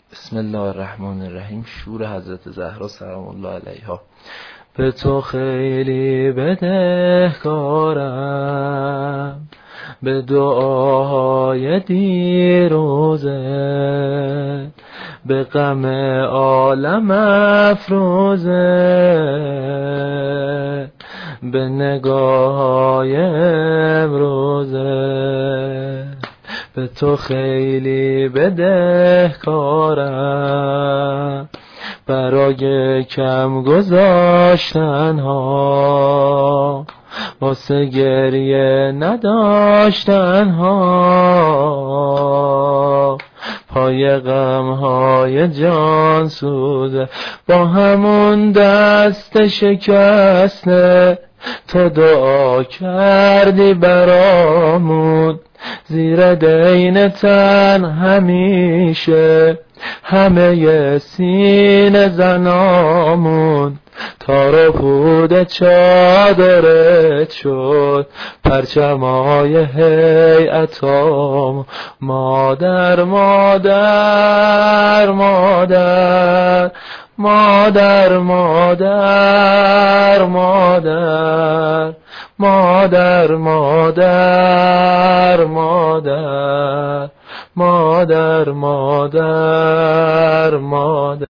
بسم الله الرحمن الرحیم. شور حضرت زهرا سلام الله علیها. به تو خیلی بدهکارم، به دعاهای دیروزه، به غم عالم افروزه، به نگاه‌های امروزه. به تو خیلی بدهکارم برای کم گذاشتن ها، واسه گریه نداشتن ها، پای غم های جان سوزه. با همون دست شکسته تو دعا کردی برامون، زیر دین تن همیشه همه سینه زنامون. تار و پود چادرت شد پرچمای هیئتام. مادر مادر مادر مادر مادر مادر مادر مادر مادر مادر مادر مادر.